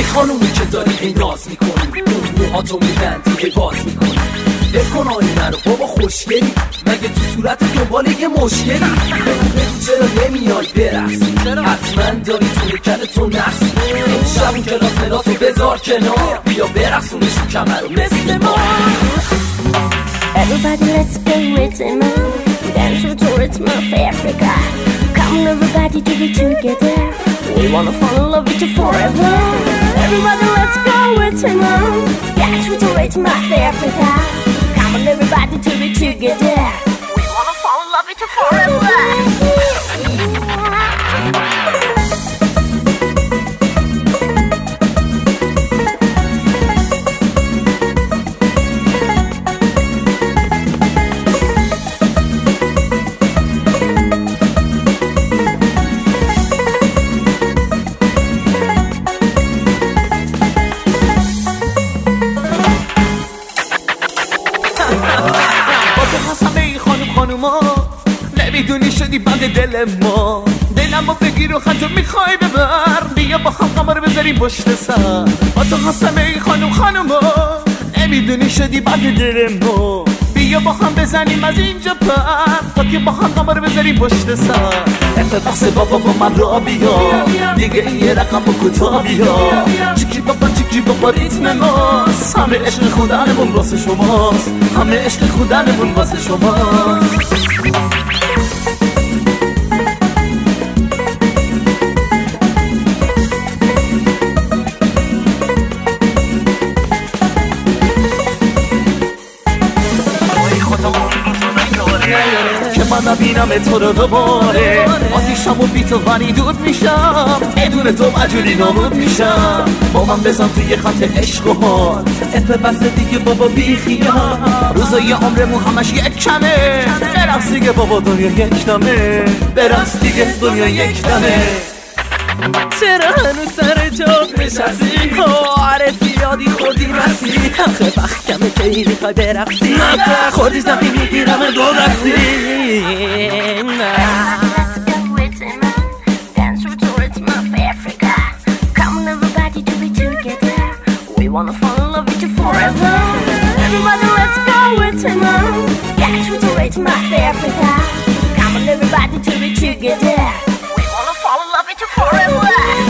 خانومی که داری هی ناز میکنی، موهاتو میبندی هی باز میکنی، بکن آینه رو بابا خوشگلی، مگه تو صورت دنبال یه مشکلی؟ بگو چرا نمیای برقصی، حتما داری تو هیکل تو نقصی. شب اون کلاس ملاسو بذار کنار، بیا برقصونش تو کمر و مثل ما. Everybody let's go rhythm, dance to rhythm of Africa. Come on everybody to be together, we wanna fall in love with you forever. Everybody let's go rhythm, dance to rhythm of Africa. Come on everybody to be together, we wanna fall in love with you forever. خانوما نمیدونی شدی بند دل ما، دلمو بگیر و خطو میخوای ببر، بیا با هم قمر بذاریم پشت سر. با تو هستم ای خانوما، نمیدونی شدی بند دل ما، بیا با هم بزنیم از اینجا پر، تا که با هم قمر بذاریم پشت سر. بحث بابا با من را بیا، دیگه یه رقم با کوتاه بیا، چیکی بابا ریتم ماست، همه عشق خودنمون واسه شماست، همه عشق خودنمون واسه شماست. که من نبینم تو رو دوباره، آتیشم و بی تو ونی دود میشم، بدون تو مجوری نابود میشم. با من بزن توی خط عشق و حال، بس دیگه بابا بی خیال، روزای عمرمون همش یک کمه، برقص دیگه بابا دنیا یک دمه، برقص دیگه دنیا یک دمه. چرا هنوز سر جا نشستی؟ عارفی یادی خوردی مستی، آخه وقت کمه که ای میخوای برقصی، خوردی زمین میگیرم دو دستی. We wanna fall in love with you forever. Everybody let's go rhythm, dance with the rhythm of Africa. Come on everybody to be together, we wanna fall in love with you forever.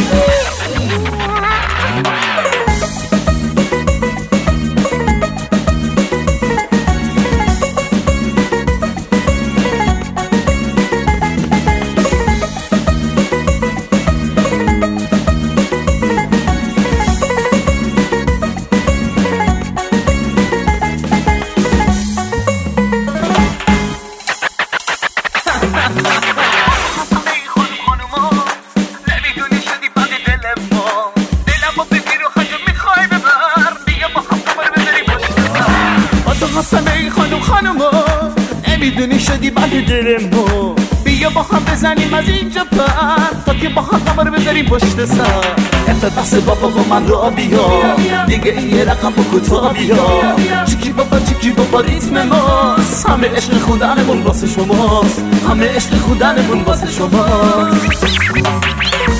خانوما نمیدونی شدی بند دل ما، بیا با هم بزنیم از اینجا پر، تا که با هم قمر بذاریم پشت سر. بحث بابا با من را بیا، دیگه یه رقم با کوتاه بیا، چیکی بابا ریتم ماست، همه عشق خودنمون واسه شماست، همه عشق خودنمون واسه شماست.